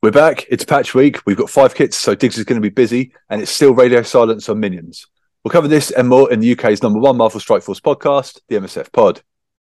We're back. It's patch week. We've got 5 kits, so Diggs is going to be busy, and it's still radio silence on Minions. We'll cover this and more in the UK's #1 Marvel Strike Force podcast, the MSF Pod.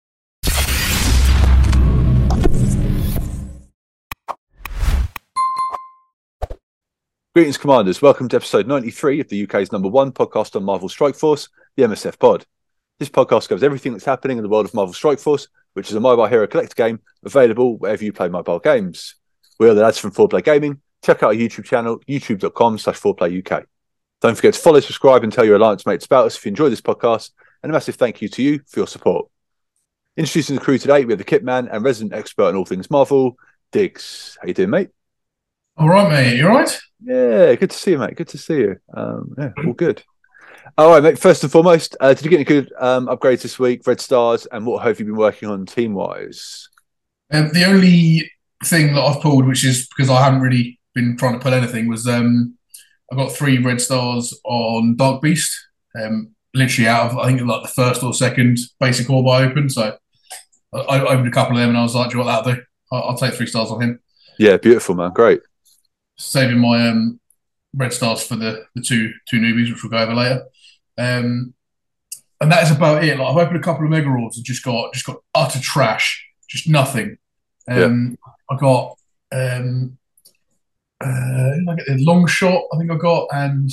Greetings, Commanders. Welcome to episode 93 of the UK's #1 podcast on Marvel Strike Force, the MSF Pod. This podcast covers everything that's happening in the world of Marvel Strike Force, which is a mobile hero collector game available wherever you play mobile games. We are the lads from 4Play Gaming. Check out our YouTube channel, youtube.com/4playuk. Don't forget to follow, subscribe, and tell your Alliance mates about us if you enjoy this podcast. And a massive thank you to you for your support. Introducing the crew today, we have the kit man and resident expert on all things Marvel, Diggs. How you doing, mate? All right, mate. You all right? Yeah, good to see you, mate. Good to see you. All good. All right, mate. First and foremost, did you get any good upgrades this week, Red Stars, and what have you been working on team-wise? The only thing that I've pulled, which is because I haven't really been trying to pull anything, was I got 3 Red Stars on Dark Beast, literally out of, I think, like the first or second basic orb I opened. So I opened a couple of them and I was like, do you know what that'll do? I'll take 3 stars on him. Yeah, beautiful, man. Great. Saving my Red Stars for the two newbies, which we'll go over later. And that is about it. Like, I've opened a couple of Mega Orbs and just got utter trash, just nothing. I got I get the long shot. I think I got, and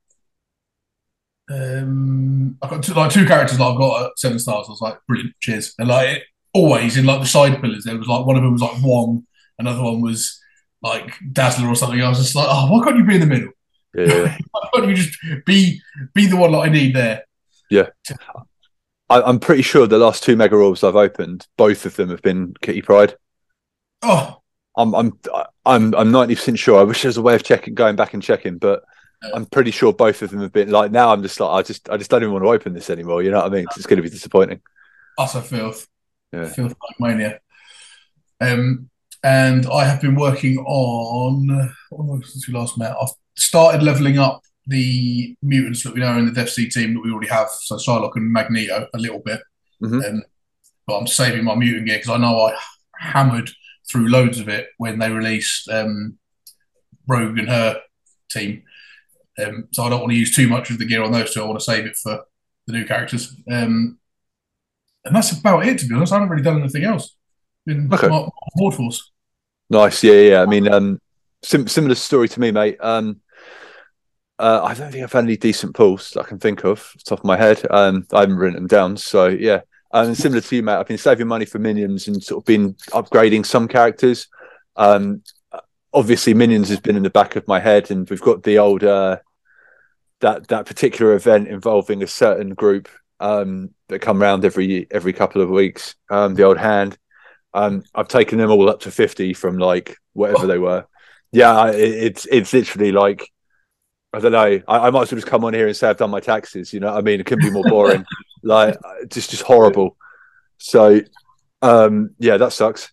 I got two characters that I've got at 7 stars. I was like, brilliant, cheers. And like always in like the side pillars, there was like one of them was like Wong, another one was like Dazzler or something. I was just like, oh, why can't you be in the middle? Yeah. Why can't you just be the one that I need there? Yeah. I'm pretty sure the last 2 Mega Orbs I've opened, both of them have been Kitty Pryde. Oh, I'm 90% sure. I wish there was a way of going back and checking, but I'm pretty sure both of them have been like. Now I'm just like, I just don't even want to open this anymore. You know what I mean? It's going to be disappointing. Utter filth. Yeah. Filth like mania. And I have been working on since we last met. I've started leveling up the mutants that we know are in the Death Sea team that we already have. So Psylocke and Magneto a little bit. Mm-hmm. But I'm saving my mutant gear because I know I hammered through loads of it when they released Rogue and her team. So I don't want to use too much of the gear on those 2. I want to save it for the new characters. And that's about it, to be honest. I haven't really done anything else. Been Horde Force. Nice, yeah. I mean, similar story to me, mate. I don't think I've had any decent pulls that I can think of off the top of my head. I haven't written them down, so yeah. And similar to you, mate, I've been saving money for Minions and sort of been upgrading some characters. Obviously, Minions has been in the back of my head, and we've got the old that particular event involving a certain group that come around every couple of weeks. The old hand. I've taken them all up to 50 from like whatever they were. Yeah, it's literally like, I don't know. I might as well just come on here and say I've done my taxes. You know what I mean? It couldn't be more boring. Like just horrible. So yeah, that sucks.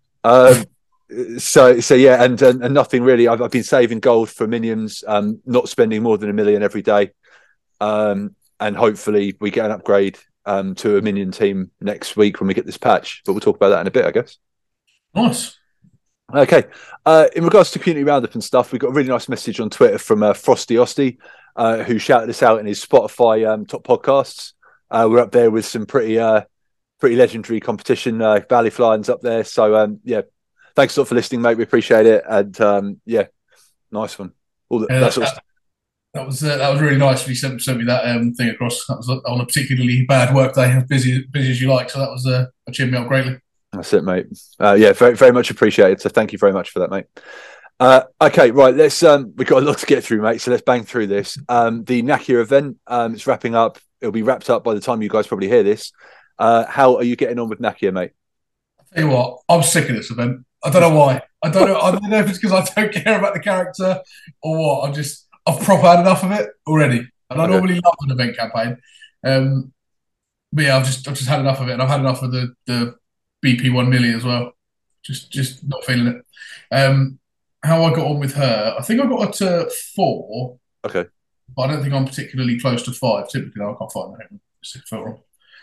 So yeah, and nothing really. I've been saving gold for Minions, not spending more than 1 million every day, and hopefully we get an upgrade to a Minion team next week when we get this patch. But we'll talk about that in a bit, I guess. Nice. Okay. In regards to community roundup and stuff, we got a really nice message on Twitter from Frosty Osty, who shouted us out in his Spotify top podcasts. We're up there with some pretty legendary competition. Ballyflying's up there. So yeah, thanks a lot for listening, mate. We appreciate it. And yeah, nice one. That was really nice when you sent me that thing across. That was on a particularly bad work day, as busy as you like. So that was cheered me up greatly. That's it, mate. Yeah, very, very much appreciated. So thank you very much for that, mate. Okay, right. Let's. We've got a lot to get through, mate. So let's bang through this. The Nakia event. It's wrapping up. It'll be wrapped up by the time you guys probably hear this. How are you getting on with Nakia, mate? I'll tell you what, I'm sick of this event. I don't know why. I don't know if it's because I don't care about the character or what. I've proper had enough of it already. And I normally love an event campaign. But yeah, I've just had enough of it. And I've had enough of the BP 1 million as well. Just not feeling it. How I got on with her, I think I got her to 4. Okay. But I don't think I'm particularly close to 5. Typically, I can't find that.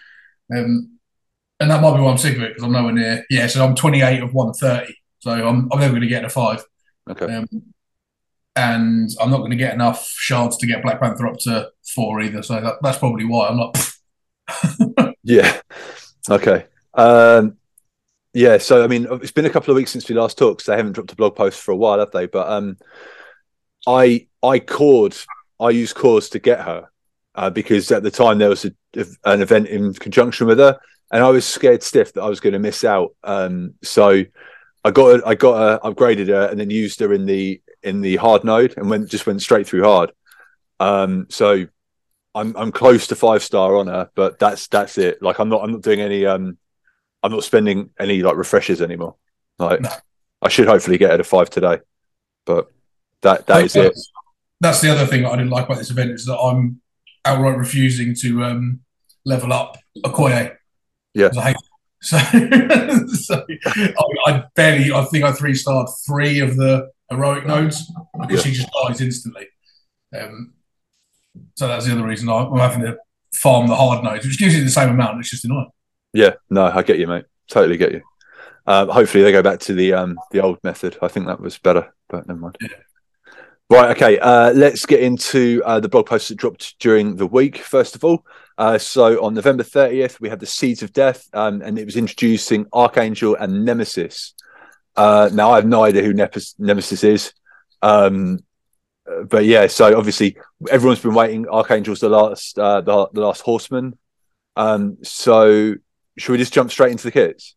And that might be why I'm sick of it, because I'm nowhere near. Yeah, so I'm 28 of 130. So I'm never going to get a 5. Okay. And I'm not going to get enough shards to get Black Panther up to 4 either. So that's probably why I'm not. Yeah. Okay. Yeah. So I mean, it's been a couple of weeks since we last talked. So they haven't dropped a blog post for a while, have they? But I used Cores to get her because at the time there was an event in conjunction with her, and I was scared stiff that I was going to miss out. So I got her, upgraded her, and then used her in the hard node, and went straight through hard. So I'm close to 5-star on her, but that's it. Like I'm not doing any I'm not spending any like refreshers anymore. Like No. I should hopefully get her to 5 today, but that is it. That's the other thing I didn't like about this event is that I'm outright refusing to level up Okoye. Yeah. I hate it. So I think I 3-starred 3 of the heroic nodes because she just dies instantly. So that's the other reason I'm having to farm the hard nodes, which gives you the same amount. It's just annoying. Yeah, no, I get you, mate. Totally get you. Hopefully they go back to the old method. I think that was better, but never mind. Yeah. Right, okay. Let's get into the blog posts that dropped during the week. First of all, so on November 30th, we had the Seeds of Death, and it was introducing Archangel and Nemesis. Now I have no idea who Nemesis is, but yeah. So obviously everyone's been waiting. Archangel's the last horseman. So should we just jump straight into the kits?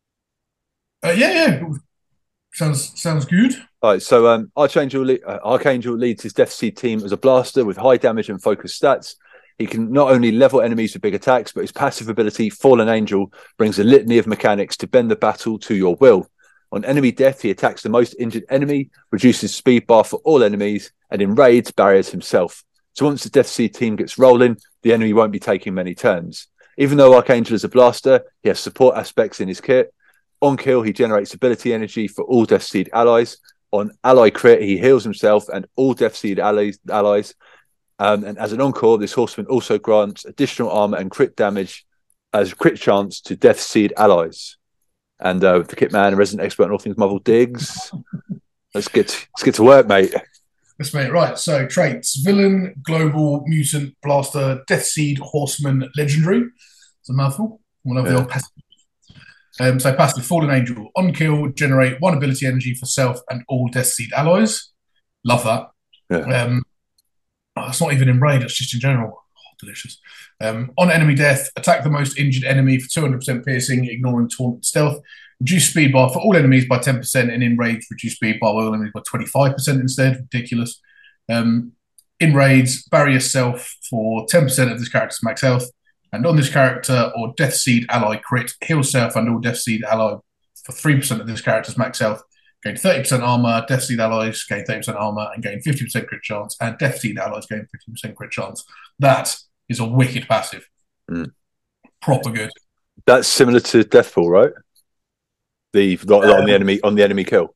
Yeah. Sounds good. All right, so Archangel leads his Death Seed team as a blaster with high damage and focus stats. He can not only level enemies with big attacks, but his passive ability, Fallen Angel, brings a litany of mechanics to bend the battle to your will. On enemy death, he attacks the most injured enemy, reduces speed bar for all enemies, and in raids, barriers himself. So once the Death Seed team gets rolling, the enemy won't be taking many turns. Even though Archangel is a blaster, he has support aspects in his kit. On kill, he generates ability energy for all Death Seed allies. On ally crit, he heals himself and all Death Seed allies. And as an encore, this horseman also grants additional armor and crit damage as crit chance to Death Seed allies. And with the kit man, resident expert on all things Marvel, Diggs. Let's get to work, mate. Yes, mate. Right. So traits: villain, global, mutant, blaster, Death Seed, horseman, legendary. It's a mouthful. We'll have the old passive. So passive, Fallen Angel. On kill, generate 1 ability energy for self and all Death Seed allies. Love that. Yeah. It's not even in raid, it's just in general. Oh, delicious. On enemy death, attack the most injured enemy for 200% piercing, ignoring taunt and stealth. Reduce speed bar for all enemies by 10%, and in raids, reduce speed bar for all enemies by 25% instead. Ridiculous. In raids, bury yourself for 10% of this character's max health. And on this character or Death Seed ally crit, heal self and all Death Seed ally for 3% of this character's max health. Gain 30% armor, Death Seed allies gain 30% armor and gain 50% crit chance, and Death Seed allies gain 50% crit chance. That is a wicked passive. Proper good. That's similar to Deathfall, right? On the enemy kill.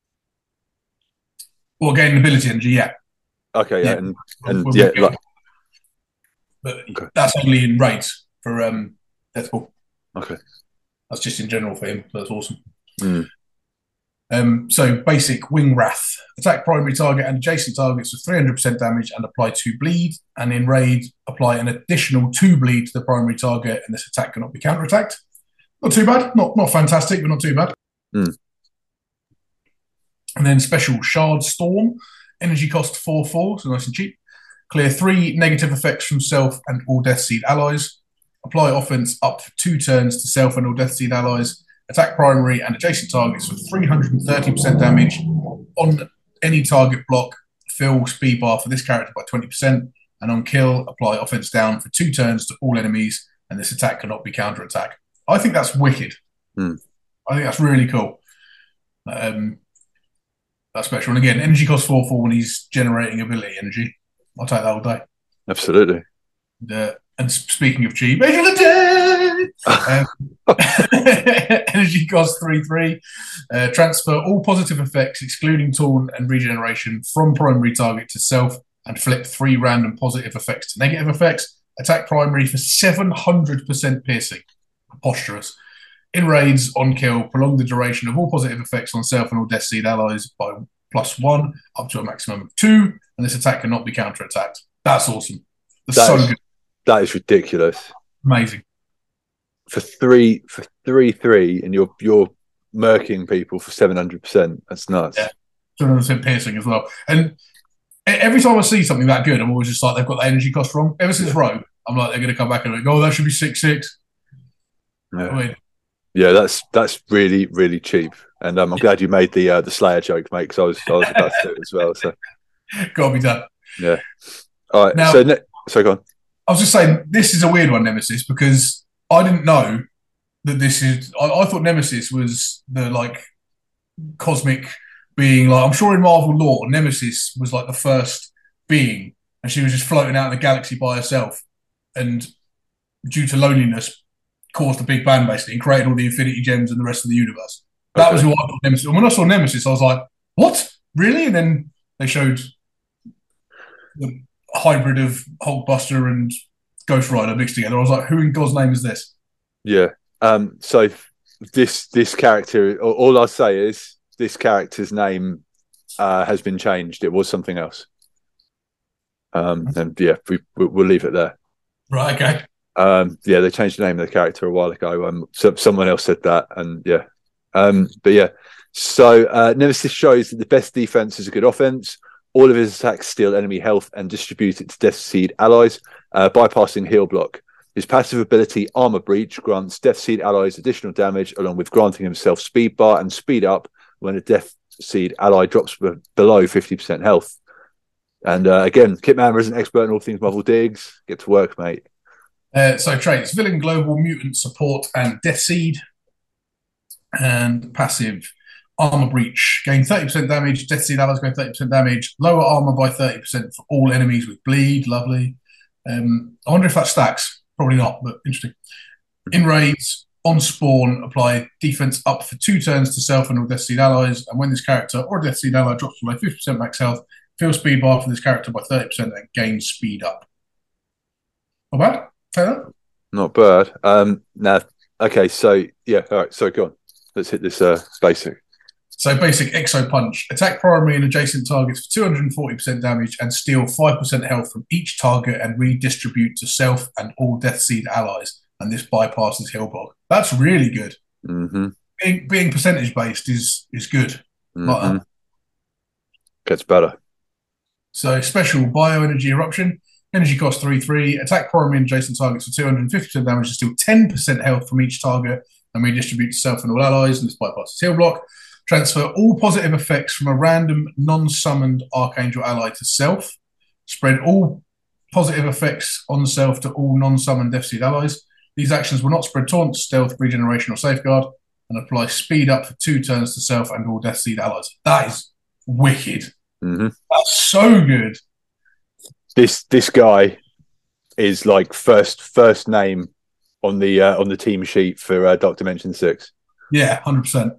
Well, gain ability energy, yeah. Okay, yeah, and but okay. That's only in raids for Deathfall. Okay, that's just in general for him. So that's awesome. So basic Wing Wrath. Attack primary target and adjacent targets with 300% damage and apply 2 bleed. And in raid, apply an additional 2 bleed to the primary target, and this attack cannot be counterattacked. Not too bad. Not fantastic, but not too bad. And then special Shard Storm. Energy cost 4/4, so nice and cheap. Clear 3 negative effects from self and all Death Seed allies. Apply offense up for 2 turns to self and all Death Seed allies. Attack primary and adjacent targets with 330% damage. On any target block, fill speed bar for this character by 20%. And on kill, apply offense down for 2 turns to all enemies. And this attack cannot be counterattacked. I think that's wicked. I think that's really cool. That's special. And again, energy costs 4/4 when he's generating ability energy. I'll take that all day. Absolutely. And speaking of cheap, energy costs 3/3. Transfer all positive effects, excluding taunt and regeneration, from primary target to self, and flip 3 random positive effects to negative effects. Attack primary for 700% piercing. Preposterous. In raids, on kill, prolong the duration of all positive effects on self and all Death Seed allies by +1 up to a maximum of 2, and this attack cannot be counter-attacked. That's awesome. That's so good. That is ridiculous. Amazing. For 3/3, and you're murking people for 700%. That's nuts. Yeah, 700% piercing as well. And every time I see something that good, I'm always just like, they've got the energy cost wrong. Ever since Rogue, I'm like, they're going to come back and go, oh, that should be 6/6. Yeah. I mean, yeah, that's really, really cheap. And I'm glad you made the Slayer joke, mate, because I was about to do it as well. So got to be done. Yeah. All right. Now, so go on. I was just saying, this is a weird one, Nemesis, because I didn't know that this is. I thought Nemesis was the like cosmic being. Like, I'm sure in Marvel lore, Nemesis was like the first being, and she was just floating out in the galaxy by herself, and due to loneliness, caused a big bang basically, and created all the Infinity Gems and the rest of the universe. That was who I thought Nemesis. And when I saw Nemesis, I was like, "What? Really?" And then they showed the hybrid of Hulkbuster and Ghost Rider mixed together. I was like, "Who in God's name is this?" Yeah. So this character, all I'll say is this character's name has been changed. It was something else. And yeah, we'll leave it there. Right. Okay. Yeah, they changed the name of the character a while ago. Someone else said that, and yeah. But yeah, so Nemesis shows that the best defense is a good offense. All of his attacks steal enemy health and distribute it to Death Seed allies, bypassing heal block. His passive ability, Armor Breach, grants Death Seed allies additional damage, along with granting himself speed bar and speed up when a Death Seed ally drops below 50% health. And again, Kitman is an expert in all things Marvel Digs. Get to work, mate. So traits: Villain, Global, Mutant, Support, and Death Seed. And passive, Armor Breach. Gain 30% damage. Death Seed allies gain 30% damage. Lower armor by 30% for all enemies with bleed. Lovely. I wonder if that stacks. Probably not, but interesting. In raids, on spawn, apply defense up for 2 turns to self and all Death Seed allies. And when this character or Death Seed ally drops below 50% max health, fill speed bar for this character by 30% and gain speed up. Not bad. Fair enough. Not bad. Now, okay, so yeah, all right. So go on. Let's hit this basic. So basic Exo Punch. Attack primary and adjacent targets for 240% damage and steal 5% health from each target and redistribute to self and all Death Seed allies. And this bypasses heal block. That's really good. Mm-hmm. Being percentage based is good. Mm-hmm. Gets better. So special Bioenergy Eruption. Energy cost 3/3. Attack primary and adjacent targets for 250% damage and steal 10% health from each target and redistribute to self and all allies. And this bypasses heal block. Transfer all positive effects from a random non-summoned Archangel ally to self. Spread all positive effects on self to all non-summoned Death Seed allies. These actions will not spread taunt, stealth, regeneration, or safeguard, and apply speed up for 2 turns to self and all Death Seed allies. That is wicked. Mm-hmm. That's so good. This guy is like first name on the team sheet for Dark Dimension 6. Yeah, 100%.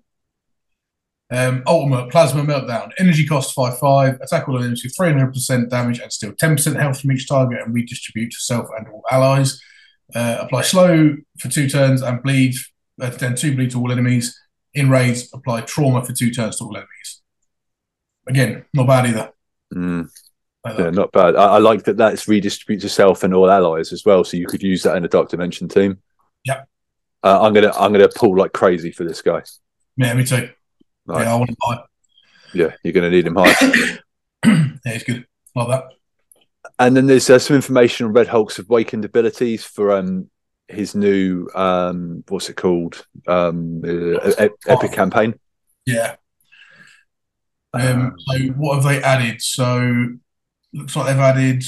Ultimate Plasma Meltdown. Energy cost 5/5. Attack all enemies with 300% damage and steal 10% health from each target and redistribute to self and all allies. Apply slow for 2 turns and bleed. Then 2 bleed to all enemies. In raids, apply trauma for 2 turns to all enemies. Again, not bad either. Yeah, not bad. I like that. That's redistribute to self and all allies as well. So you could use that in a Dark Dimension team. Yep. I'm gonna pull like crazy for this guy. Yeah, me too. Right. Yeah, I want him high. Yeah, you're going to need him high. Yeah, he's good. Like that. And then there's some information on Red Hulk's awakened abilities for his new what's it called? Epic campaign. Yeah. So what have they added? So looks like they've added.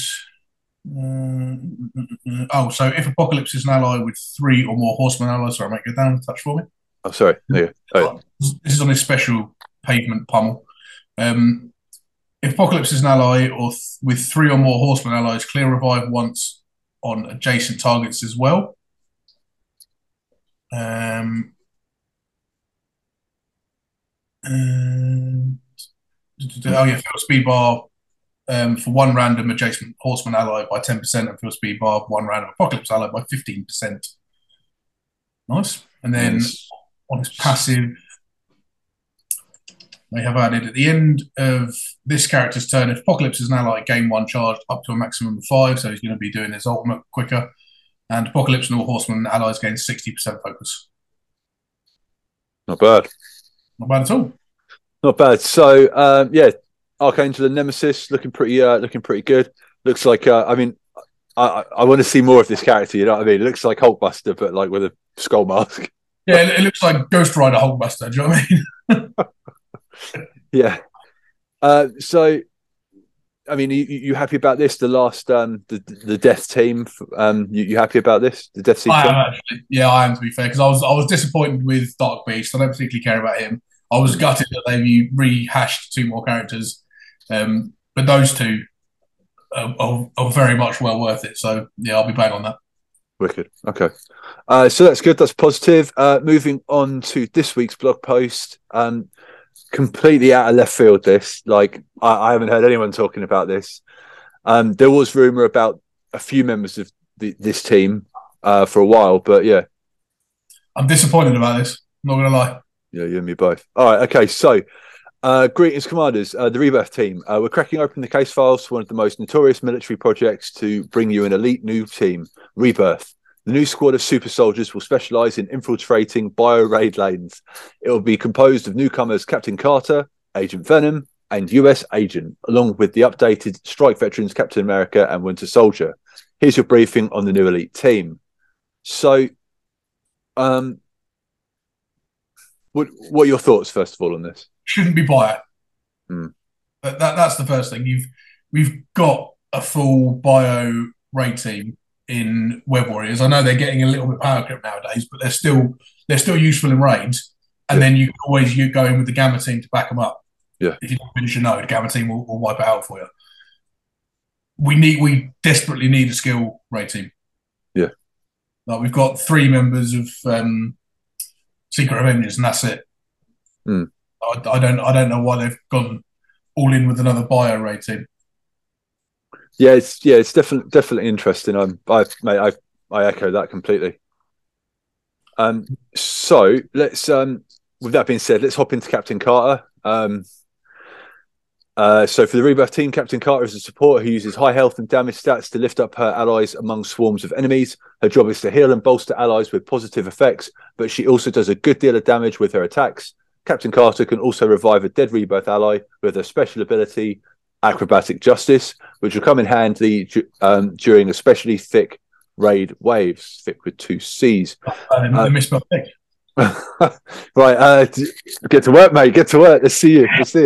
So if Apocalypse is an ally with 3 or more Horseman allies, sorry, mate, go down a touch for me. Oh, sorry. Yeah. Oh. This is on his special pavement pummel. If Apocalypse is an ally or with 3 or more Horseman allies, clear revive once on adjacent targets as well. Fill speed bar for 1 random adjacent Horseman ally by 10% and fill speed bar 1 random Apocalypse ally by 15%. Nice. And then on his passive, they have added at the end of this character's turn, if Apocalypse is an ally, gain 1 charge up to a maximum of 5, so he's going to be doing his ultimate quicker. And Apocalypse and all Horsemen allies gain 60% focus. Not bad. Not bad at all. Not bad. So Archangel and Nemesis looking pretty good. Looks like I want to see more of this character. You know what I mean? It looks like Hulkbuster, but like with a skull mask. Yeah, it looks like Ghost Rider Hulkbuster. Do you know what I mean? Yeah. So, I mean, you happy about this? The last the Death team. You happy about this? The Death team. I am actually. Yeah, I am, to be fair, because I was disappointed with Dark Beast. I don't particularly care about him. I was gutted that they rehashed 2 more characters, but those 2 are very much well worth it. So yeah, I'll be bang on that. Wicked. Okay. So that's good. That's positive. Moving on to this week's blog post. Completely out of left field. This, like, I haven't heard anyone talking about this. There was rumor about a few members of this team for a while, but yeah, I'm disappointed about this. I'm not gonna lie. Yeah, you and me both. All right. Okay. So, greetings, commanders. The Rebirth team. We're cracking open the case files for one of the most notorious military projects to bring you an elite new team, Rebirth. The new squad of super soldiers will specialise in infiltrating bio-raid lanes. It will be composed of newcomers Captain Carter, Agent Venom, and US Agent, along with the updated Strike veterans Captain America and Winter Soldier. Here's your briefing on the new elite team. So, what are your thoughts, first of all, on this? Shouldn't be bio. That's the first thing. We've got a full bio raid team in Web Warriors. I know they're getting a little bit power creep nowadays, but they're still useful in raids. And then you can always go in with the Gamma team to back them up. Yeah. If you don't finish your node, Gamma team will wipe it out for you. We desperately need a skill raid team. Yeah. Like, we've got 3 members of Secret Avengers, and that's it. I don't know why they've gone all in with another bio raid team. Yeah, it's definitely interesting. I echo that completely. So let's with that being said, let's hop into Captain Carter. So for the Rebirth team, Captain Carter is a supporter who uses high health and damage stats to lift up her allies among swarms of enemies. Her job is to heal and bolster allies with positive effects, but she also does a good deal of damage with her attacks. Captain Carter can also revive a dead Rebirth ally with her special ability, Acrobatic Justice, which will come in handy during especially thick raid waves, thick with 2 C's. I missed my pick. Right, get to work, mate. Get to work. Let's see you.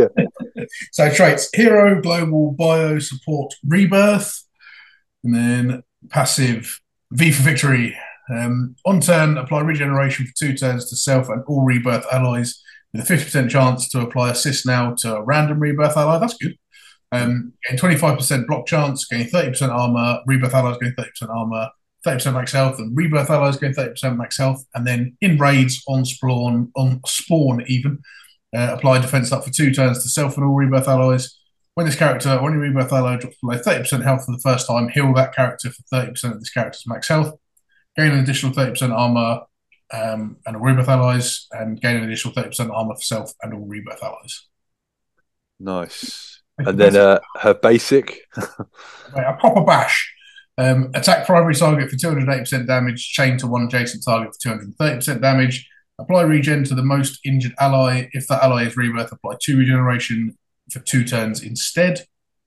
So traits: hero, global, bio, support, rebirth, and then passive V for victory. On turn, apply regeneration for 2 turns to self and all rebirth allies with a 50% chance to apply assist now to a random rebirth ally. That's good. Gain 25% block chance, gain 30% armor, rebirth allies gain 30% armor, 30% max health, and rebirth allies gain 30% max health. And then in raids on spawn even, apply defense up for 2 turns to self and all rebirth allies. When this character or any rebirth ally drops below 30% health for the first time, heal that character for 30% of this character's max health. Gain an additional 30% armor and all rebirth allies, and gain an additional 30% armor for self and all rebirth allies. Nice. And then her basic. A proper bash. Attack primary target for 280% damage, chain to 1 adjacent target for 230% damage. Apply regen to the most injured ally. If that ally is rebirth, apply 2 regeneration for 2 turns instead.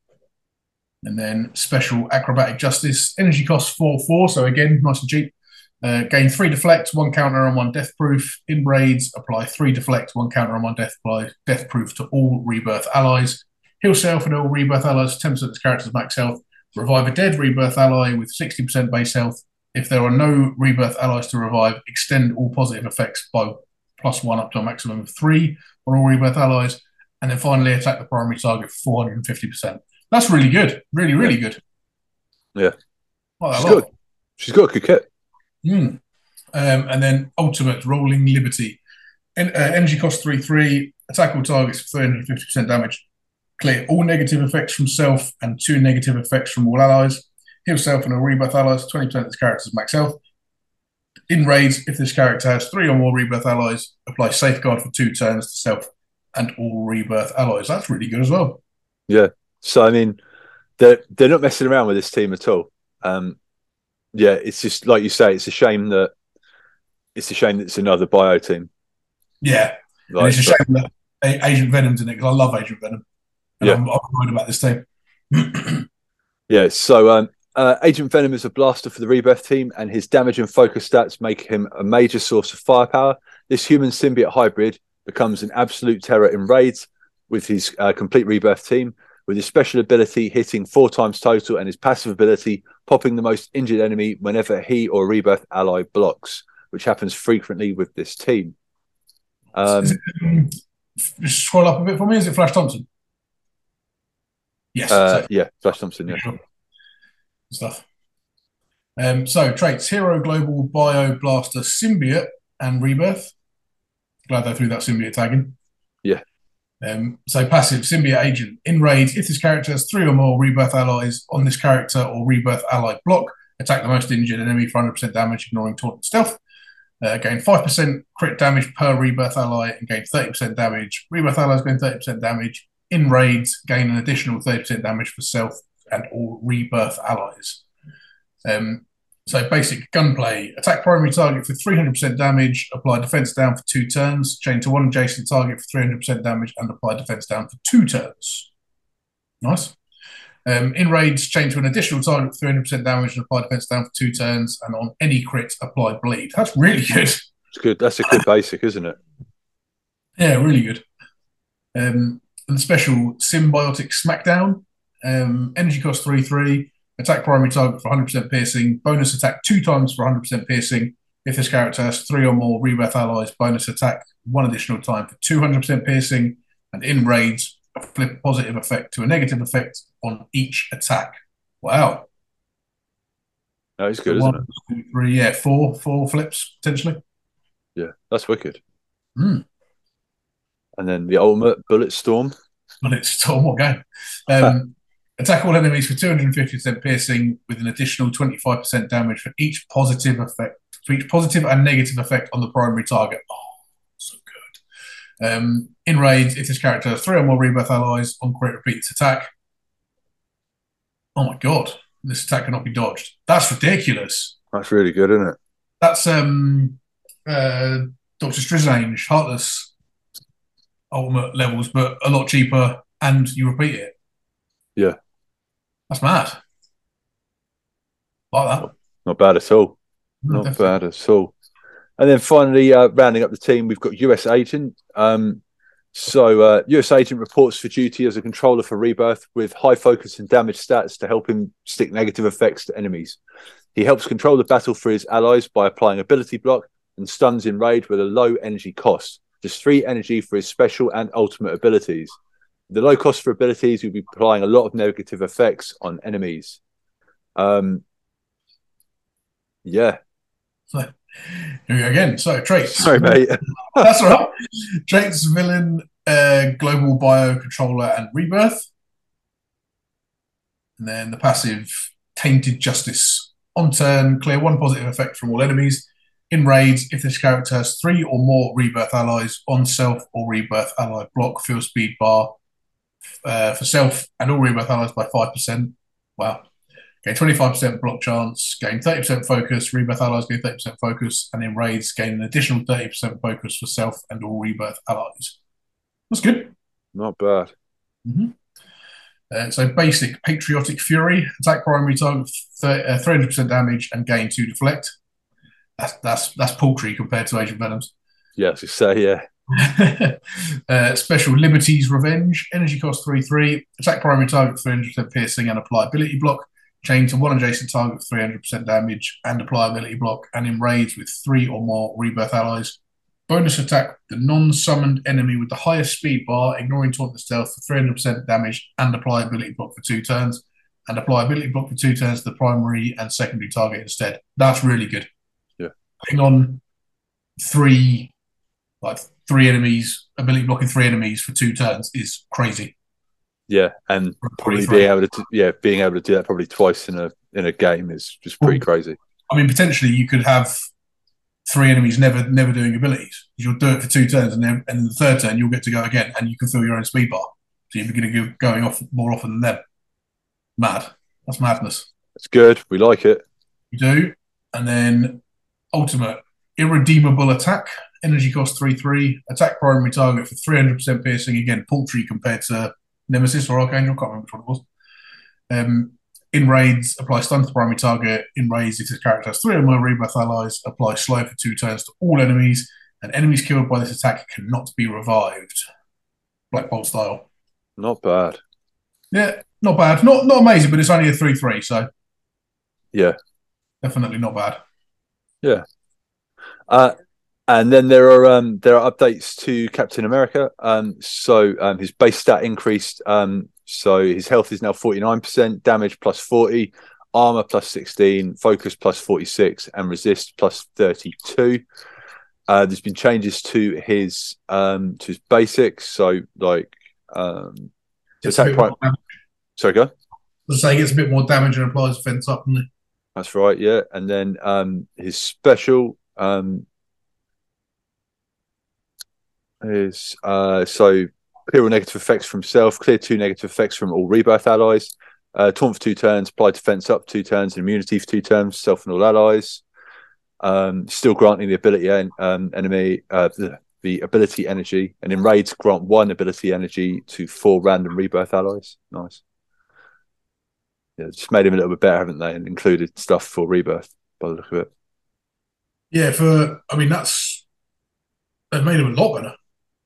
And then special acrobatic justice. Energy costs 4/4, so again, nice and cheap. Gain 3 deflect, 1 counter, and 1 death proof. In raids, apply 3 deflect, 1 counter, and 1 death proof to all rebirth allies. Heal self and all rebirth allies, 10% of this character's max health. Revive a dead rebirth ally with 60% base health. If there are no rebirth allies to revive, extend all positive effects by +1 up to a maximum of 3 on all rebirth allies. And then finally, attack the primary target for 450%. That's really good. Really, really good. Yeah. She's good. She's got a good kit. And then ultimate rolling liberty. Energy cost 3/3. Attack all targets for 350% damage. Clear all negative effects from self and 2 negative effects from all allies. Heal self and all rebirth allies, 20% of this character's max health. In raids, if this character has 3 or more rebirth allies, apply safeguard for 2 turns to self and all rebirth allies. That's really good as well. Yeah. So I mean, they're not messing around with this team at all. Yeah, it's just like you say. It's a shame that it's another bio team. Yeah, and Like, it's a shame that Agent Venom's in it because I love Agent Venom, and yeah, I'm worried about this team. yeah. So Agent Venom is a blaster for the Rebirth team, and his damage and focus stats make him a major source of firepower. This human symbiote hybrid becomes an absolute terror in raids with his complete Rebirth team, with his special ability hitting 4 times total and his passive ability popping the most injured enemy whenever he or a Rebirth ally blocks, which happens frequently with this team. Just scroll up a bit for me. Is it Flash Thompson? Yes. Yeah, Flash Thompson, yeah. Sure. Stuff. So traits: Hero, Global, Bio, Blaster, Symbiote, and Rebirth. Glad they threw that symbiote tag in. Yeah. So passive: Symbiote Agent. In raids, if this character has 3 or more Rebirth allies on this character or Rebirth ally block, attack the most injured enemy for 100% damage, ignoring taunt and stealth. Gain 5% crit damage per Rebirth ally and gain 30% damage. Rebirth allies gain 30% damage. In raids, gain an additional 30% damage for self and all Rebirth allies. So basic gunplay: attack primary target for 300% damage, apply defense down for 2 turns, chain to one adjacent target for 300% damage, and apply defense down for 2 turns. Nice. In raids, chain to an additional target for 300% damage and apply defense down for 2 turns, and on any crit, apply bleed. That's really good. It's good. That's a good basic, isn't it? Yeah, really good. And special Symbiotic Smackdown. Energy cost 3/3. Attack primary target for 100% piercing. Bonus attack 2 times for 100% piercing. If this character has 3 or more Rebirth allies, bonus attack 1 additional time for 200% piercing. And in raids, flip a positive effect to a negative effect on each attack. Wow. No, it's good, isn't it? 1, 2, 3, yeah, 4 flips potentially. Yeah, that's wicked. Mm. And then the ultimate Bullet Storm. But it's still what game. Attack all enemies for 250% piercing with an additional 25% damage for each positive effect, for each positive and negative effect on the primary target. Oh, so good. In raids, if this character has 3 or more Rebirth allies, on crit, repeat its attack. Oh my god, this attack cannot be dodged. That's ridiculous. That's really good, isn't it? That's Dr. Strizange, Heartless ultimate levels, but a lot cheaper, and you repeat it. Yeah. That's mad. Like that. Not bad at all. No, Not definitely. bad at all. And then finally, rounding up the team, we've got US Agent. US Agent reports for duty as a controller for Rebirth with high focus and damage stats to help him stick negative effects to enemies. He helps control the battle for his allies by applying ability block and stuns in raid with a low energy cost, just 3 energy for his special and ultimate abilities. The low cost for abilities will be applying a lot of negative effects on enemies. Yeah. So, here we go again. So, traits. Sorry, mate. That's all right. Traits: Villain, Global, Bio, Controller, and Rebirth. And then the passive: Tainted Justice. On turn, clear 1 positive effect from all enemies. In raids, if this character has 3 or more Rebirth allies, on self or Rebirth ally block, fill speed bar for self and all Rebirth allies by 5%. Wow. Gain 25% block chance, gain 30% focus, Rebirth allies gain 30% focus, and in raids, gain an additional 30% focus for self and all Rebirth allies. That's good. Not bad. So basic Patriotic Fury, attack primary target 300% damage and gain 2 deflect. That's paltry compared to Agent Venom's. Yeah, to say, yeah. Special Liberty's Revenge, energy cost 3/3, attack primary target 300% piercing and apply ability block. Chain to 1 adjacent target for 300% damage and apply ability block, and in raids with 3 or more Rebirth allies. Bonus attack the non-summoned enemy with the highest speed bar, ignoring taunt and stealth for 300% damage and apply ability block for 2 turns, and apply ability block for 2 turns to the primary and secondary target instead. That's really good. Yeah. Putting on 3 enemies, ability blocking 3 enemies for 2 turns is crazy. Yeah, and probably being able to do that probably twice in a game is just pretty crazy. I mean, potentially you could have three enemies never doing abilities. You'll do it for 2 turns, and then the third turn you'll get to go again, and you can fill your own speed bar. So you're going to be going off more often than them. Mad. That's madness. It's good. We like it. You do. And then ultimate irredeemable attack. Energy cost 3/3. Attack primary target for 300% piercing. Again, paltry compared to Nemesis or Archangel. Can't remember which one it was. In raids, apply stun to the primary target. In raids, if this character has 3 or more rebirth allies, apply slow for 2 turns to all enemies. And enemies killed by this attack cannot be revived. Black Bolt style. Not bad. Yeah, not bad. Not amazing, but it's only a 3/3, so yeah, definitely not bad. Yeah. And then there are updates to Captain America. So his base stat increased. So his health is now 49%, damage plus 40, armor plus 16, focus plus 46, and resist plus 32. There's been changes to his basics. So like attack prime. Sorry, go. I was saying it's a bit more damage and applies defense up, isn't it? That's right, yeah. And then his special is so clear all negative effects from self, clear 2 negative effects from all rebirth allies, taunt for 2 turns, apply defense up 2 turns, and immunity for 2 turns, self and all allies. Still granting the ability enemy the ability energy, and in raids grant 1 ability energy to 4 random rebirth allies. Nice. Yeah, just made him a little bit better, haven't they? And included stuff for rebirth by the look of it. Yeah, they've made him a lot better.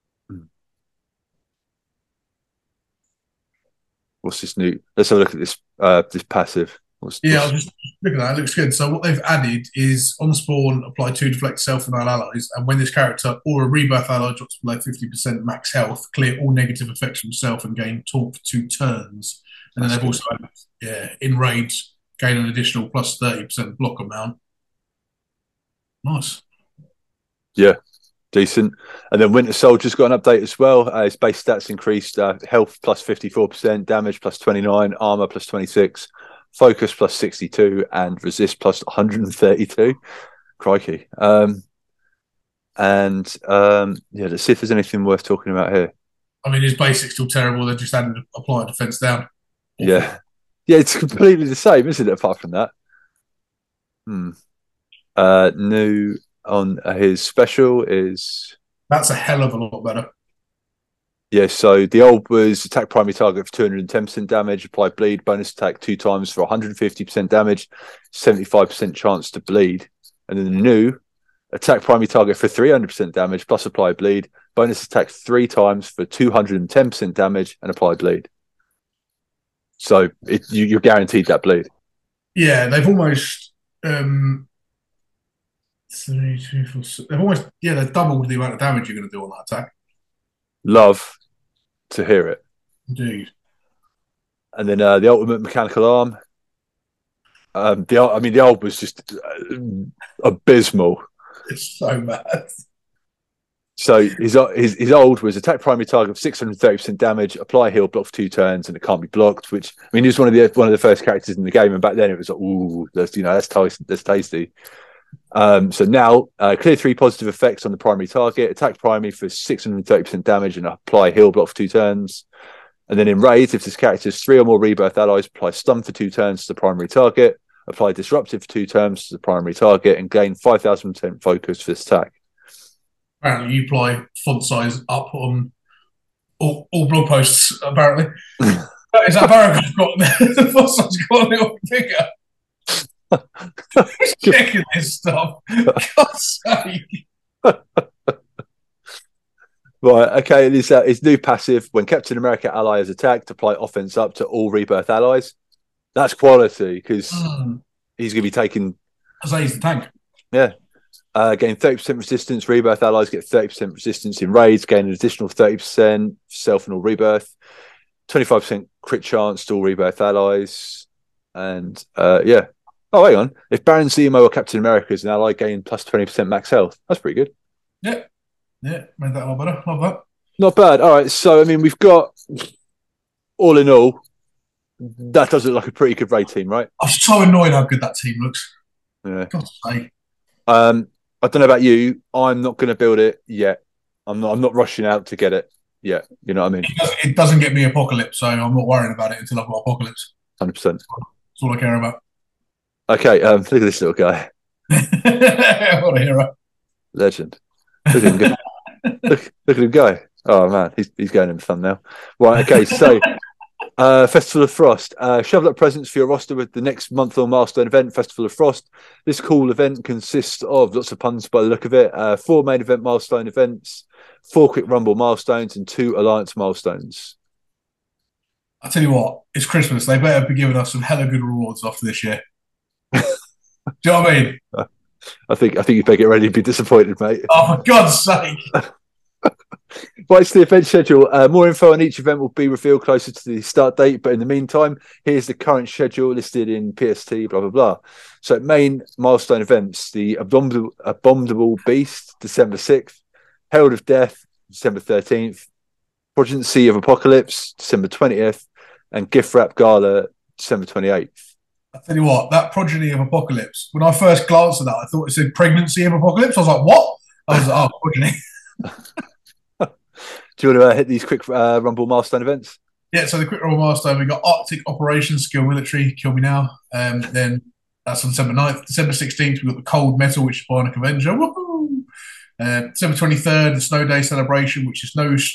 What's this new? Let's have a look at this this passive. I'll just look at that. It looks good. So what they've added is on spawn, apply 2 deflect self and all allies, and when this character or a rebirth ally drops below 50% max health, clear all negative effects from self and gain taunt for 2 turns. And then they've also added, in raids, gain an additional plus 30% block amount. Nice. Yeah, decent. And then Winter Soldier's got an update as well. His base stats increased: health plus 54%, damage plus 29, armor plus 26, focus plus 62, and resist plus 132. Crikey. Let's see if there's anything worth talking about here. I mean, his basic's still terrible. They just added apply defense down. Yeah, it's completely the same, isn't it? Apart from that, new on his special is that's a hell of a lot better. Yeah, so the old was attack primary target for 210% damage, apply bleed, bonus attack 2 times for 150% damage, 75% chance to bleed. And then the new attack primary target for 300% damage plus apply bleed, bonus attack 3 times for 210% damage and apply bleed. So you're guaranteed that bleed. Yeah, they've almost 3, 2, 4, 6, they've doubled the amount of damage you're going to do on that attack. Love to hear it. Indeed. And then the ultimate mechanical arm. The old was just abysmal. It's so bad. So his old was attack primary target of 630% damage, apply heal, block for 2 turns, and it can't be blocked. Which he was one of the first characters in the game, and back then it was like, ooh, that's tasty. So now clear 3 positive effects on the primary target, attack primary for 630% damage, and apply heal, block for 2 turns. And then in raids, if this character has 3 or more rebirth allies, apply stun for 2 turns to the primary target, apply disruptive for 2 turns to the primary target, and gain 5,000% focus for this attack. Apparently, you apply font size up on all blog posts. Apparently, is that paragraph got the font size got a little bigger? Who's checking this stuff? God's sake! Right, okay. It's new passive. When Captain America ally is attacked, apply offense up to all rebirth allies. That's quality because he's going to be taking. I say he's the tank. Yeah. Gain 30% resistance. Rebirth allies get 30% resistance in raids. Gain an additional 30% self and all rebirth. 25% crit chance to all rebirth allies. And yeah. Oh, hang on. If Baron Zemo or Captain America is an ally, gain plus 20% max health. That's pretty good. Yeah. Yeah, made that a lot better. Love that. Not bad. All right. So, I mean, we've got, all in all, that does look like a pretty good raid team, right? I'm so annoyed how good that team looks. Yeah. God's sake. I don't know about you. I'm not going to build it yet. I'm not rushing out to get it yet. You know what I mean? It doesn't get me Apocalypse, so I'm not worrying about it until I've got Apocalypse. 100%. That's all I care about. Okay, look at this little guy. What a hero. Legend. Look at him go. Look at him go. Oh, man, he's going in the thumbnail. Right, okay, so Festival of Frost. Shovel up presents for your roster with the next month-long milestone event, Festival of Frost. This cool event consists of lots of puns by the look of it. 4 main event milestone events, 4 quick rumble milestones, and 2 alliance milestones. I'll tell you what, it's Christmas. They better be giving us some hella good rewards after this year. Do you know what I mean? I think you better get ready to be disappointed, mate. Oh, for God's sake. Right, it's the event schedule. More info on each event will be revealed closer to the start date. But in the meantime, here's the current schedule listed in PST, blah, blah, blah. So main milestone events, the Abominable Beast, December 6th, Herald of Death, December 13th, Progeny of Apocalypse, December 20th, and Gift Wrap Gala, December 28th. I'll tell you what, that Progeny of Apocalypse, when I first glanced at that, I thought it said Pregnancy of Apocalypse. I was like, what? I was like, oh, Progeny. Do you want to hit these quick Rumble milestone events? Yeah, so the quick Rumble milestone, we got Arctic Operations, Skill Military, Kill Me Now. Then that's on December 9th. December 16th, we've got the Cold Metal, which is Bionic Avenger. Woohoo! December 23rd, the Snow Day Celebration, which is no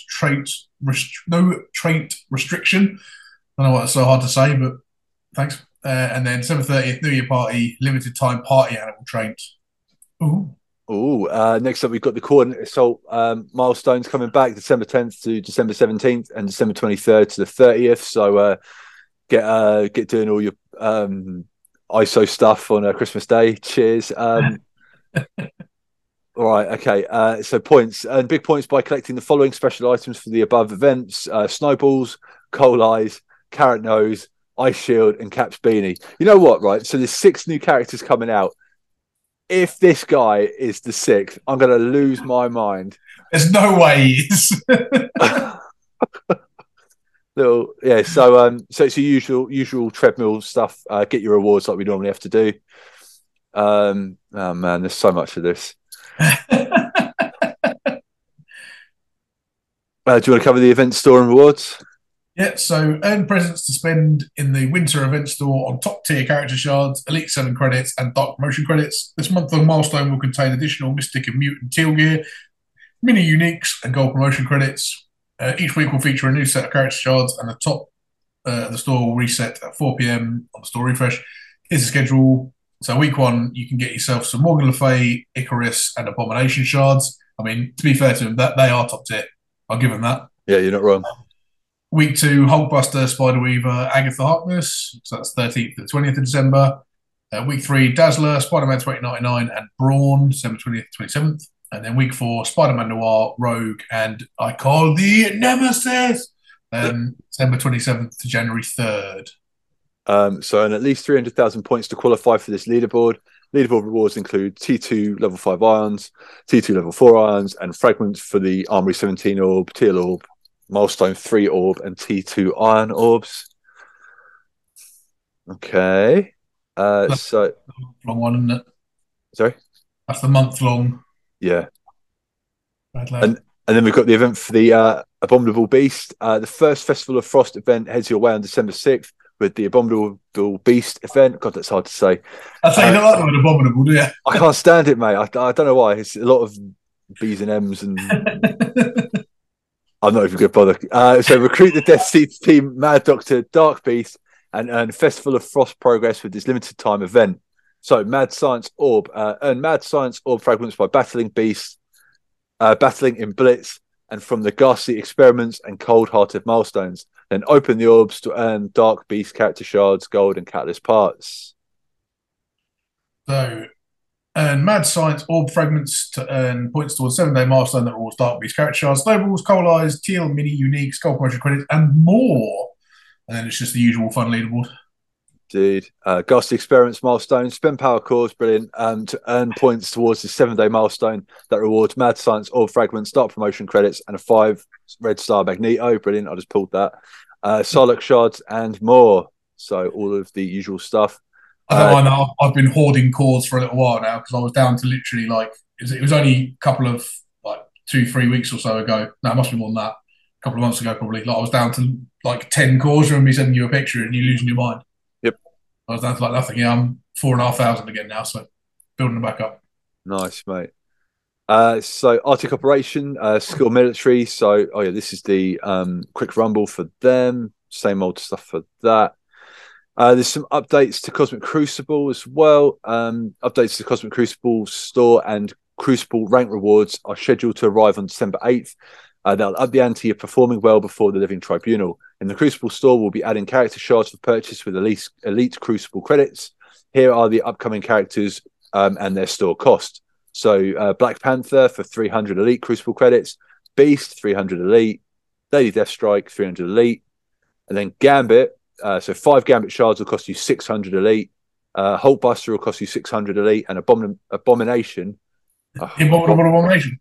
trait restriction. I don't know why it's so hard to say, but thanks. And then December 30th, New Year Party, limited time party animal trains. Ooh. Next up, we've got the Coordinate Assault milestones coming back December 10th to December 17th and December 23rd to the 30th. So get doing all your ISO stuff on Christmas Day. Cheers. All right, okay. So points and big points by collecting the following special items for the above events: snowballs, coal eyes, carrot nose, ice shield, and Cap's beanie. You know what? Right. So there's 6 new characters coming out. If this guy is the 6th, I'm going to lose my mind. There's no way he is. Yeah. So it's the usual treadmill stuff. Get your rewards like we normally have to do. Oh man, there's so much of this. Do you want to cover the event store and rewards? Yeah, so earn presents to spend in the winter event store on top tier character shards, Elite 7 credits, and Dark Promotion credits. This month-long milestone will contain additional Mystic and Mutant Teal gear, mini uniques, and gold promotion credits. Each week will feature a new set of character shards, and the top of the store will reset at 4 p.m. on the store refresh. Here's the schedule. So week 1, you can get yourself some Morgan Le Fay, Icarus, and Abomination shards. I mean, to be fair to them, that they are top tier. I'll give them that. Yeah, you're not wrong. Week 2, Hulkbuster, Spiderweaver, Agatha Harkness. So that's 13th to the 20th of December. Week 3, Dazzler, Spider-Man 2099, and Brawn, December 20th to 27th. And then week 4, Spider-Man Noir, Rogue, and I Call the Nemesis, December 27th to January 3rd. So earn at least 300,000 points to qualify for this leaderboard. Leaderboard rewards include T2 level 5 ions, T2 level 4 ions, and fragments for the Armory 17 orb, Teal orb, Milestone 3 orb, and T2 iron orbs. Okay. So long one, isn't it? Sorry? That's the month-long. Yeah. And then we've got the event for the Abominable Beast. The first Festival of Frost event heads your way on December 6th with the Abominable Beast event. God, that's hard to say. I say you don't like the word abominable, do you? I can't stand it, mate. I don't know why. It's a lot of B's and M's and... I'm not even going to bother. So recruit the Death Seeds team, Mad Doctor, Dark Beast, and earn Festival of Frost progress with this limited time event. So Mad Science Orb. Earn Mad Science Orb fragments by battling Beast, battling in Blitz, and from the Ghastly Experiments and Cold Hearted Milestones. Then open the orbs to earn Dark Beast character shards, gold, and catalyst parts. So earn Mad Science Orb fragments to earn points towards 7-day milestone that rewards Dark Beast character shards, snowballs, coal eyes, teal, mini, unique, skull promotion credits, and more. And then it's just the usual fun leaderboard. Dude, Ghastly Experiments milestone, spend power cores, brilliant. To earn points towards the 7-day milestone that rewards Mad Science Orb fragments, Dark Promotion credits, and a 5 red star Magneto. Brilliant, I just pulled that. Psylocke shards and more. So all of the usual stuff. I know I've been hoarding cores for a little while now because I was down to literally like it was only a couple of like 2-3 weeks or so ago. No, it must be more than that. A couple of months ago, probably. Like I was down to like 10 cores. Remember me sending you a picture and you losing your mind. Yep. I was down to like nothing. Yeah, I'm 4,500 again now, so building them back up. Nice, mate. So Arctic Operation, Skill Military. So, oh yeah, this is the quick rumble for them. Same old stuff for that. There's some updates to Cosmic Crucible as well. Updates to Cosmic Crucible store and Crucible rank rewards are scheduled to arrive on December 8th. They'll up the ante of performing well before the Living Tribunal. In the Crucible store, we'll be adding character shards for purchase with elite Crucible credits. Here are the upcoming characters and their store cost. So Black Panther for 300 elite Crucible credits, Beast 300 elite, Lady Deathstrike 300 elite, and then Gambit. So 5 Gambit shards will cost you 600 elite. Hulkbuster will cost you 600 elite, and Abomination. Abomination.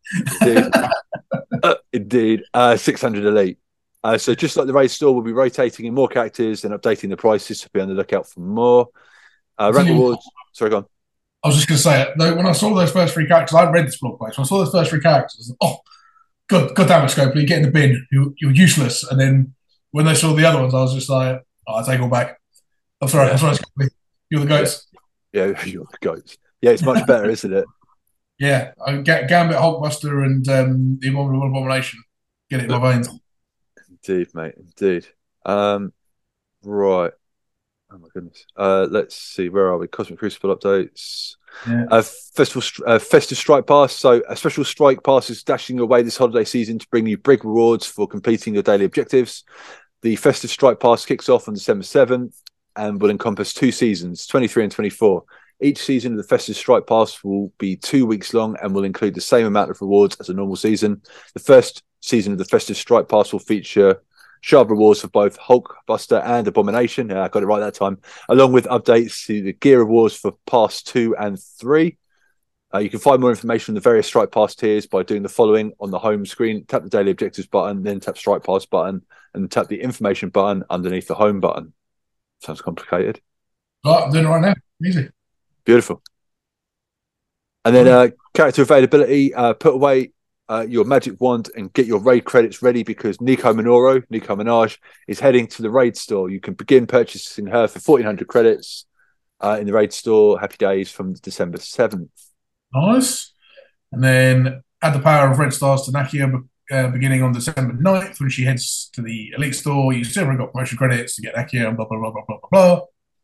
Indeed, 600 elite. So just like the raid store, we'll be rotating in more characters and updating the prices, so be on the lookout for more. Rank rewards. Sorry, go on. I was just going to say it. When I saw those first 3 characters, I read this blog post. When I saw those first 3 characters, I was like, God damn it, Scopely, get in the bin. You're useless. And then when they saw the other ones, I was just like, I take all back. I'm sorry, Scopely. You're the goats. Yeah, you're the goats. Yeah, it's much better, isn't it? Yeah, Gambit, Hulkbuster, and the Abomination. Get it in my veins. Indeed, mate. Indeed. Right. Oh my goodness. Let's see. Where are we? Cosmic Crucible updates. Yeah. Festive Strike Pass. So a special strike pass is dashing away this holiday season to bring you big rewards for completing your daily objectives. The Festive Strike Pass kicks off on December 7th and will encompass 2 seasons, 23 and 24. Each season of the Festive Strike Pass will be 2 weeks long and will include the same amount of rewards as a normal season. The first season of the Festive Strike Pass will feature shard rewards for both Hulkbuster and Abomination. I got it right that time, along with updates to the gear rewards for Pass 2 and 3. You can find more information on the various Strike Pass tiers by doing the following on the home screen. Tap the Daily Objectives button, then tap Strike Pass button, and tap the Information button underneath the Home button. Sounds complicated. I'm doing it right now. Easy. Beautiful. And then character availability, put away your magic wand and get your raid credits ready because Nico Minaj, is heading to the raid store. You can begin purchasing her for 1,400 credits in the raid store. Happy days from December 7th. Nice. And then add the power of red stars to Nakia beginning on December 9th when she heads to the elite store. You still haven't got promotion credits to get Nakia and blah, blah, blah, blah, blah, blah,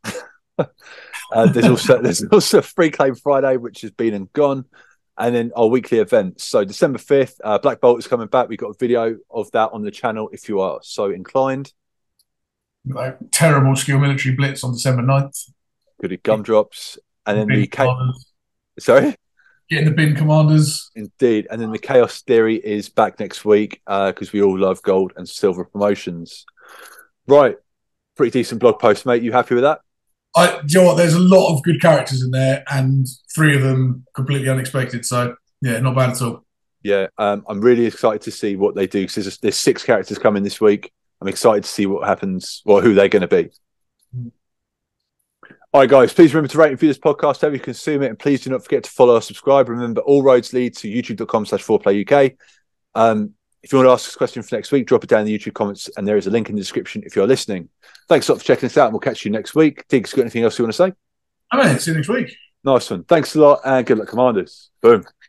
blah. There's also Free Claim Friday, which has been and gone. And then our weekly events. So December 5th, Black Bolt is coming back. We've got a video of that on the channel if you are so inclined. Like terrible Skill Military Blitz on December 9th. Goody gumdrops. And then the Sorry? Getting the bin commanders. Indeed. And then the Chaos Theory is back next week because we all love gold and silver promotions. Right. Pretty decent blog post, mate. You happy with that? Do you know what? There's a lot of good characters in there, and 3 of them completely unexpected. So, yeah, not bad at all. Yeah, I'm really excited to see what they do because there's 6 characters coming this week. I'm excited to see what happens, or who they're going to be. All right, guys, please remember to rate and review this podcast however you consume it, and please do not forget to follow or subscribe. Remember, all roads lead to youtube.com/4playuk. If you want to ask us a question for next week, drop it down in the YouTube comments, and there is a link in the description if you're listening. Thanks a lot for checking us out, and we'll catch you next week. Diggs, got anything else you want to say? See you next week. Nice one. Thanks a lot, and good luck, Commanders. Boom.